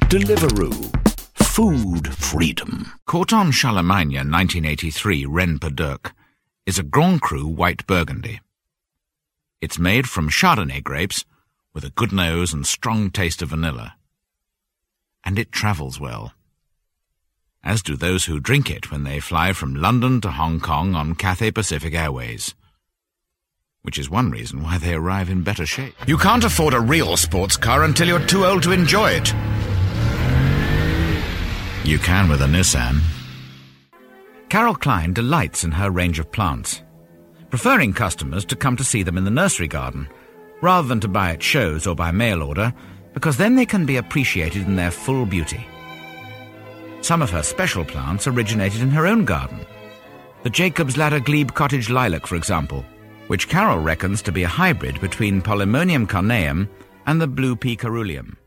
Deliveroo. Food freedom. Corton Charlemagne 1983 Rennes Perdurc is a Grand Cru white Burgundy. It's made from Chardonnay grapes with a good nose and strong taste of vanilla. And it travels well, as do those who drink it when they fly from London to Hong Kong on Cathay Pacific Airways, which is one reason why they arrive in better shape. You can't afford a real sports car until you're too old to enjoy it. You can with a Nissan. Carol Klein delights in her range of plants, preferring customers to come to see them in the nursery garden, rather than to buy at shows or by mail order, because then they can be appreciated in their full beauty. Some of her special plants originated in her own garden. The Jacob's Ladder Glebe Cottage Lilac, for example, which Carol reckons to be a hybrid between Polemonium carneum and the blue pea caruleum.